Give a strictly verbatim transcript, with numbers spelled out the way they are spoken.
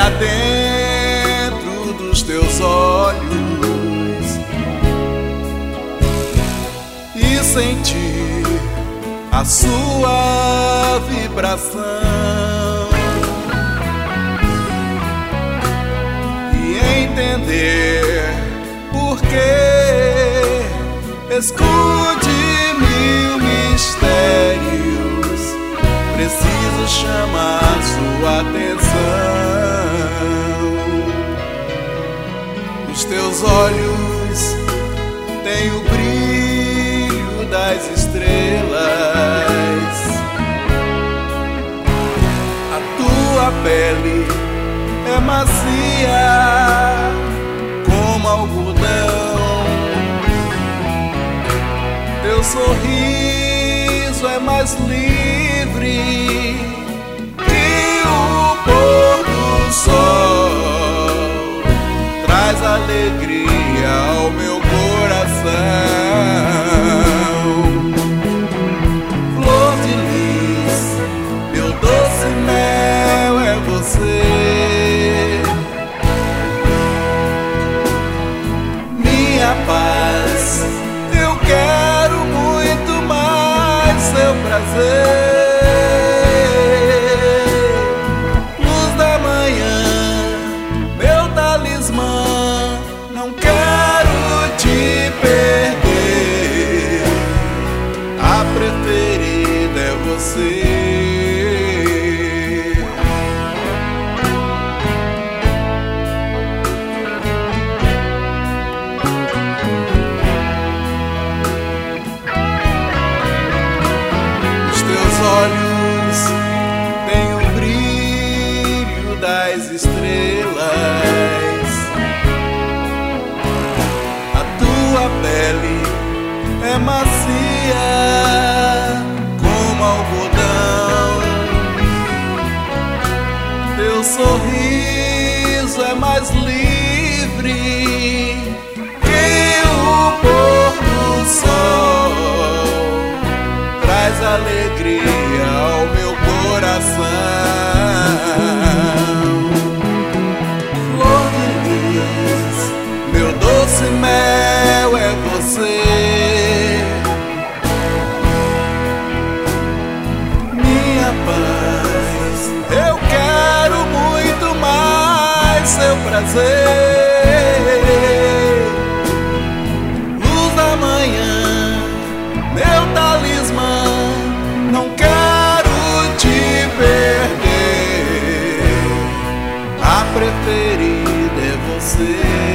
dentro dos teus olhos e sentir a sua vibração e entender por que esconde mil mistérios. Preciso chamar sua atenção. Os teus olhos têm o brilho das estrelas, a tua pele é macia como algodão, teu sorriso é mais livre que o pôr do sol, traz alegria ao meu coração. Flor de lis, meu doce mel é você, minha paz, eu quero muito mais seu prazer. Luz da manhã, meu talismã, não quero te perder, a preferida é você. Olhos têm o brilho das estrelas, a tua pele é macia como algodão, teu sorriso é mais livre que o pôr do sol, traz alegria ao meu coração. Flor de lis, meu doce mel é você, minha paz, eu quero muito mais seu prazer. Luz da manhã, meu talismã, não quero te perder, a preferida é você.